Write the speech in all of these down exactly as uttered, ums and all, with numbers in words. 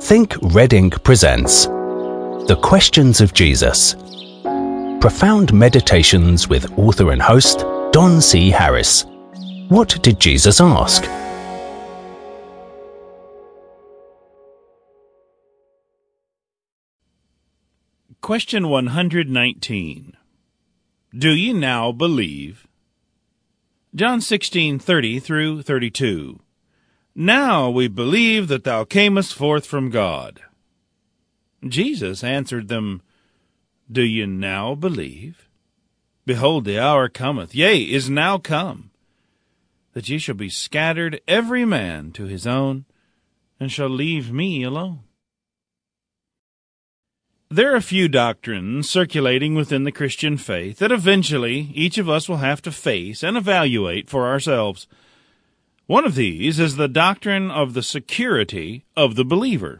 Think Red Ink presents The Questions of Jesus. Profound meditations with author and host Don C. Harris. What did Jesus ask? Question one hundred nineteen. Do ye now believe? John sixteen thirty through thirty-two. Now we believe that thou camest forth from God. Jesus answered them, Do ye now believe? Behold, the hour cometh, yea, is now come, that ye shall be scattered every man to his own, and shall leave me alone. There are few doctrines circulating within the Christian faith that eventually each of us will have to face and evaluate for ourselves. One of these is the doctrine of the security of the believer.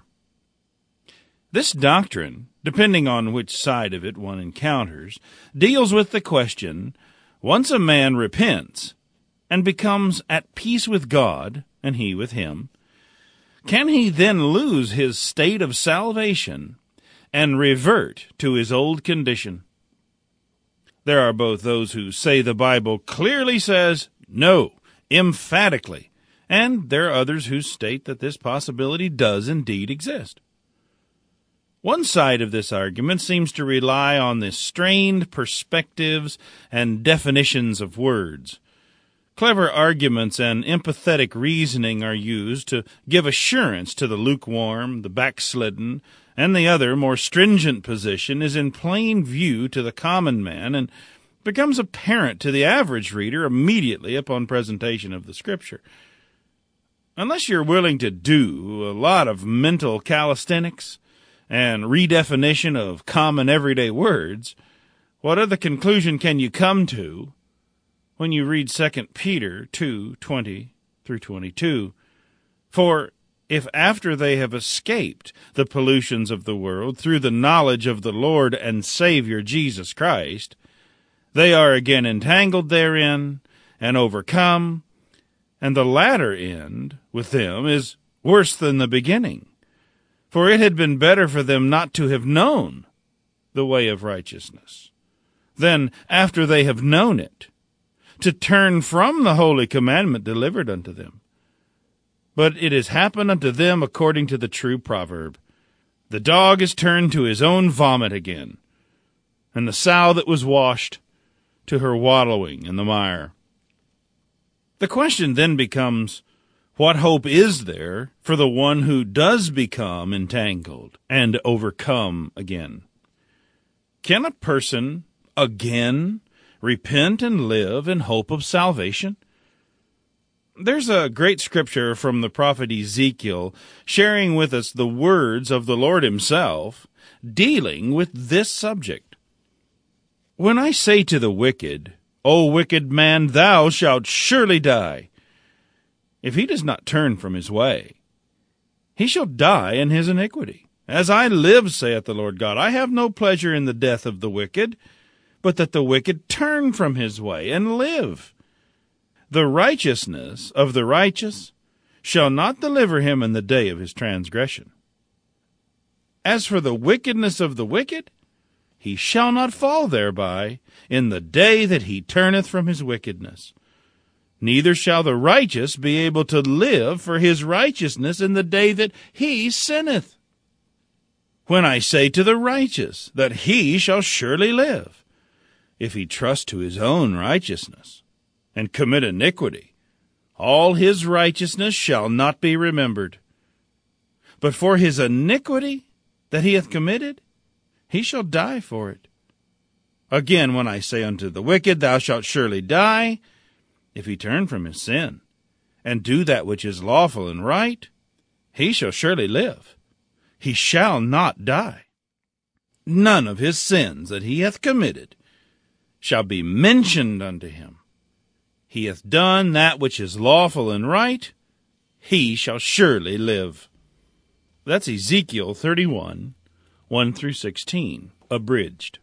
This doctrine, depending on which side of it one encounters, deals with the question, once a man repents and becomes at peace with God, and he with him, can he then lose his state of salvation and revert to his old condition? There are both those who say the Bible clearly says no, emphatically, and there are others who state that this possibility does indeed exist. One side of this argument seems to rely on the strained perspectives and definitions of words. Clever arguments and empathetic reasoning are used to give assurance to the lukewarm, the backslidden, and the other, more stringent position is in plain view to the common man and becomes apparent to the average reader immediately upon presentation of the Scripture. Unless you're willing to do a lot of mental calisthenics and redefinition of common everyday words, what other conclusion can you come to when you read Second Peter two twenty through twenty-two? For if after they have escaped the pollutions of the world through the knowledge of the Lord and Savior Jesus Christ, they are again entangled therein and overcome, and the latter end with them is worse than the beginning. For it had been better for them not to have known the way of righteousness than, after they have known it, to turn from the holy commandment delivered unto them. But it has happened unto them according to the true proverb, The dog is turned to his own vomit again, and the sow that was washed to her wallowing in the mire. The question then becomes, what hope is there for the one who does become entangled and overcome again? Can a person again repent and live in hope of salvation? There's a great scripture from the prophet Ezekiel sharing with us the words of the Lord himself dealing with this subject. When I say to the wicked, O wicked man, thou shalt surely die, if he does not turn from his way, he shall die in his iniquity. As I live, saith the Lord God, I have no pleasure in the death of the wicked, but that the wicked turn from his way and live. The righteousness of the righteous shall not deliver him in the day of his transgression. As for the wickedness of the wicked, he shall not fall thereby in the day that he turneth from his wickedness. Neither shall the righteous be able to live for his righteousness in the day that he sinneth. When I say to the righteous that he shall surely live, if he trust to his own righteousness and commit iniquity, all his righteousness shall not be remembered. But for his iniquity that he hath committed, he shall die for it. Again, when I say unto the wicked, Thou shalt surely die, if he turn from his sin, and do that which is lawful and right, he shall surely live. He shall not die. None of his sins that he hath committed shall be mentioned unto him. He hath done that which is lawful and right, he shall surely live. That's Ezekiel thirty-one, one through sixteen, abridged.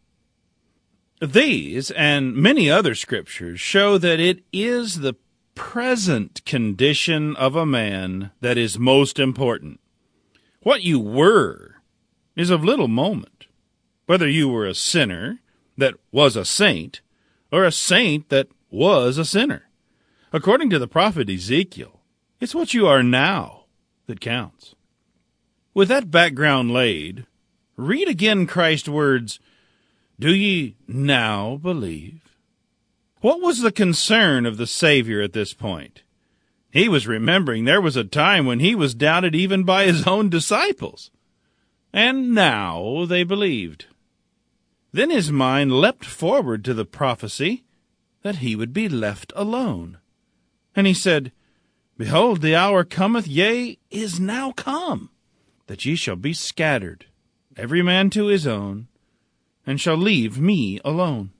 These and many other scriptures show that it is the present condition of a man that is most important. What you were is of little moment, whether you were a sinner that was a saint or a saint that was a sinner. According to the prophet Ezekiel, it's what you are now that counts. With that background laid, read again Christ's words, "Do ye now believe?" What was the concern of the Savior at this point? He was remembering there was a time when he was doubted even by his own disciples. And now they believed. Then his mind leapt forward to the prophecy that he would be left alone. And he said, "Behold, the hour cometh, yea, is now come, that ye shall be scattered, every man to his own, and shall leave me alone."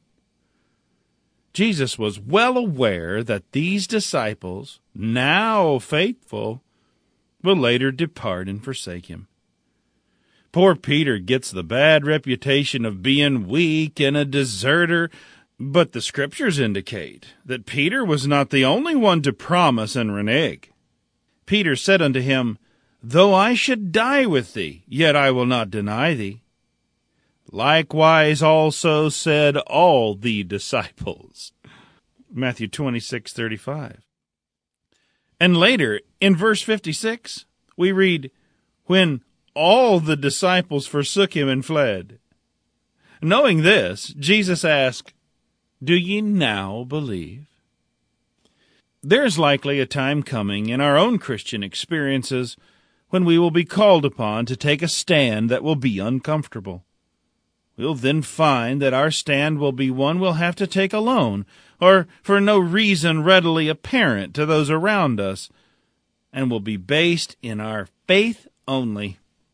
Jesus was well aware that these disciples, now faithful, will later depart and forsake him. Poor Peter gets the bad reputation of being weak and a deserter, but the Scriptures indicate that Peter was not the only one to promise and renege. Peter said unto him, "Though I should die with thee, yet I will not deny thee." Likewise also said all the disciples. Matthew twenty-six thirty-five. And later, in verse fifty-six, we read, "When all the disciples forsook him and fled." Knowing this, Jesus asked, "Do ye now believe?" There is likely a time coming in our own Christian experiences when we will be called upon to take a stand that will be uncomfortable. We'll then find that our stand will be one we'll have to take alone, or for no reason readily apparent to those around us, and will be based in our faith only.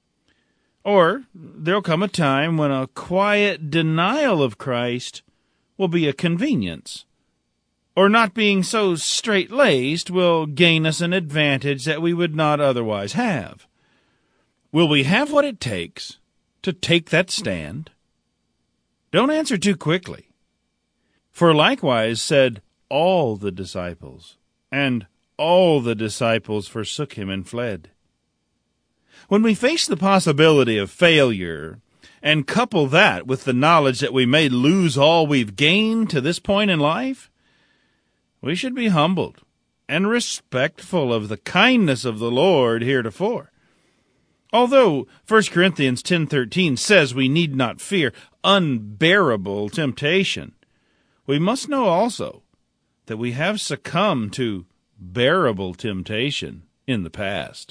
Or there'll come a time when a quiet denial of Christ will be a convenience, or not being so straight-laced will gain us an advantage that we would not otherwise have. Will we have what it takes to take that stand? Don't answer too quickly. For likewise said all the disciples, and all the disciples forsook him and fled. When we face the possibility of failure, and couple that with the knowledge that we may lose all we've gained to this point in life, we should be humbled and respectful of the kindness of the Lord heretofore. Although First Corinthians ten thirteen says we need not fear unbearable temptation, we must know also that we have succumbed to bearable temptation in the past.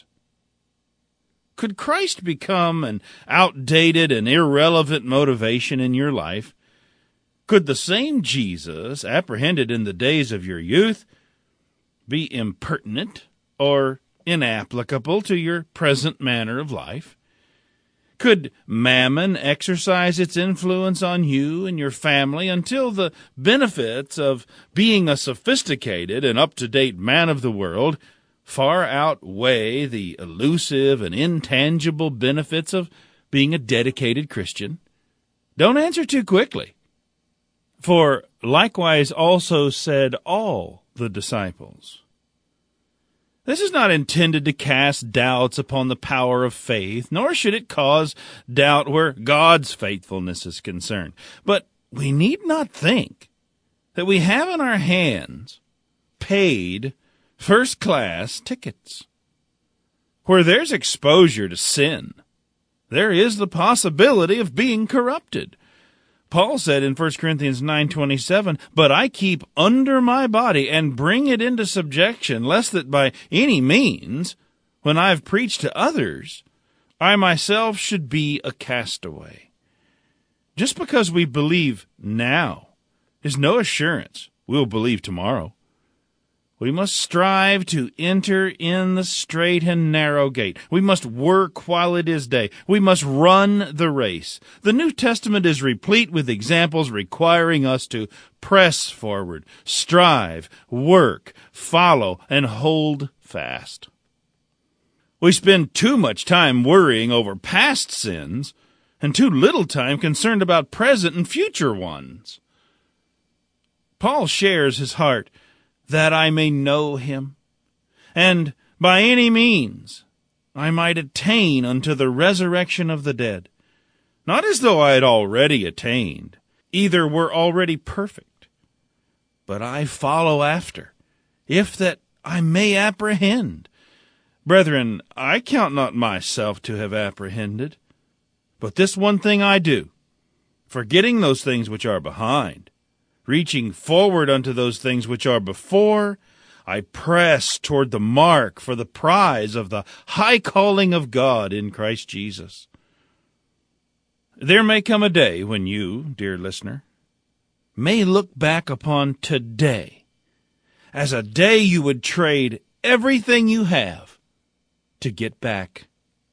Could Christ become an outdated and irrelevant motivation in your life? Could the same Jesus, apprehended in the days of your youth, be impertinent or inapplicable to your present manner of life? Could mammon exercise its influence on you and your family until the benefits of being a sophisticated and up-to-date man of the world far outweigh the elusive and intangible benefits of being a dedicated Christian? Don't answer too quickly. For likewise also said all the disciples. This is not intended to cast doubts upon the power of faith, nor should it cause doubt where God's faithfulness is concerned. But we need not think that we have in our hands paid first-class tickets. Where there's exposure to sin, there is the possibility of being corrupted. Paul said in First Corinthians nine twenty-seven, "But I keep under my body and bring it into subjection, lest that by any means, when I have preached to others, I myself should be a castaway." Just because we believe now is no assurance we'll believe tomorrow. We must strive to enter in the straight and narrow gate. We must work while it is day. We must run the race. The New Testament is replete with examples requiring us to press forward, strive, work, follow, and hold fast. We spend too much time worrying over past sins and too little time concerned about present and future ones. Paul shares his heart, "that I may know him, and by any means I might attain unto the resurrection of the dead. Not as though I had already attained, either were already perfect, but I follow after, if that I may apprehend. Brethren, I count not myself to have apprehended, but this one thing I do, forgetting those things which are behind, reaching forward unto those things which are before, I press toward the mark for the prize of the high calling of God in Christ Jesus. There may come a day when you, dear listener, may look back upon today as a day you would trade everything you have to get back.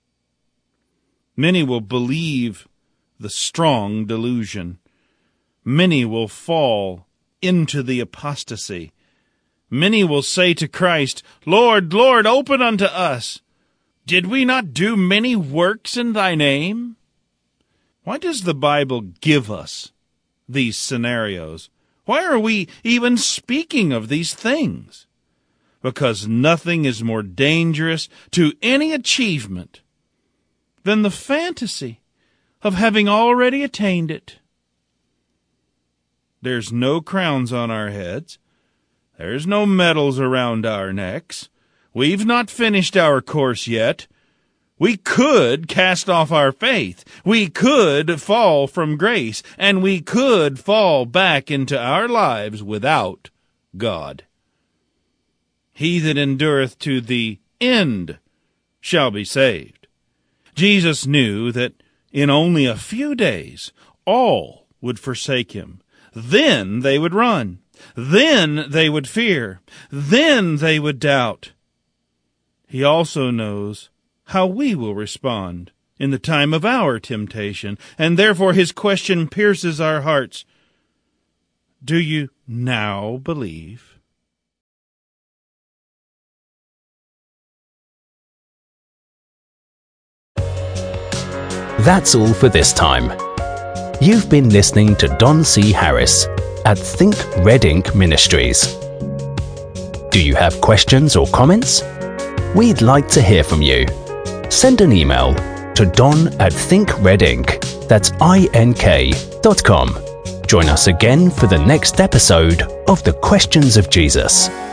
Many will believe the strong delusion. Many will fall into the apostasy. Many will say to Christ, Lord, Lord, open unto us. Did we not do many works in thy name? Why does the Bible give us these scenarios? Why are we even speaking of these things? Because nothing is more dangerous to any achievement than the fantasy of having already attained it. There's no crowns on our heads. There's no medals around our necks. We've not finished our course yet. We could cast off our faith. We could fall from grace. And we could fall back into our lives without God. He that endureth to the end shall be saved. Jesus knew that in only a few days all would forsake him. Then they would run. Then they would fear. Then they would doubt. He also knows how we will respond in the time of our temptation, and therefore his question pierces our hearts. Do you now believe? That's all for this time. You've been listening to Don C. Harris at Think Red Ink Ministries. Do you have questions or comments? We'd like to hear from you. Send an email to don at thinkredink, that's I N K, dot com. Join us again for the next episode of The Questions of Jesus.